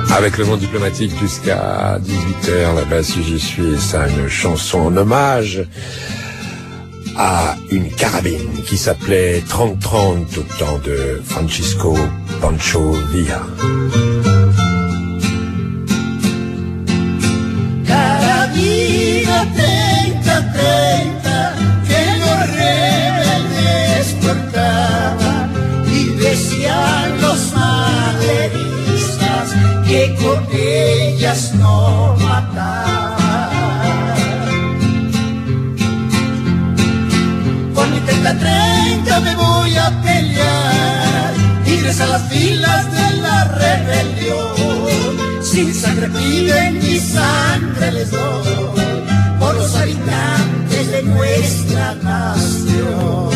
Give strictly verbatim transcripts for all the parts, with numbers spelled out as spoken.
Avec le monde diplomatique jusqu'à dix-huit heures, là-bas si j'y suis, et ça, une chanson en hommage à une carabine qui s'appelait trente trente au temps de Francisco Pancho Villa. Carabina treinta treinta que los rebeldes portaban y decían los maderistas que con ellas no mataban. Con mi treinta treinta me voy a pelear, ingresar a las filas de la rebelión. Sin sangre piden ni sangre les doy, por los habitantes de nuestra nación.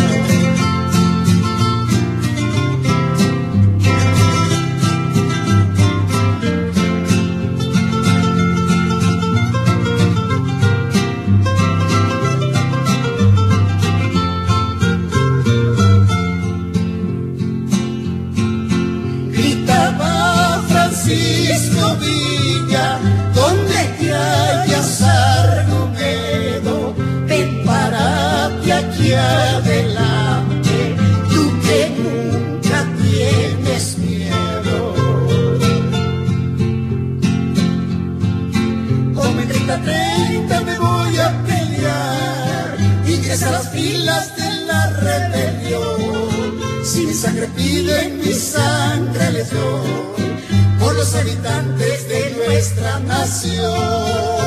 Francisco Villa, donde te hallas Argumedo, ven párate aquí adelante, tú que nunca tienes miedo. Con mi treinta treinta me voy a pelear, ingresa a las filas de la rebelión. Si mi sangre piden, mi sangre les doy, por los habitantes de nuestra nación.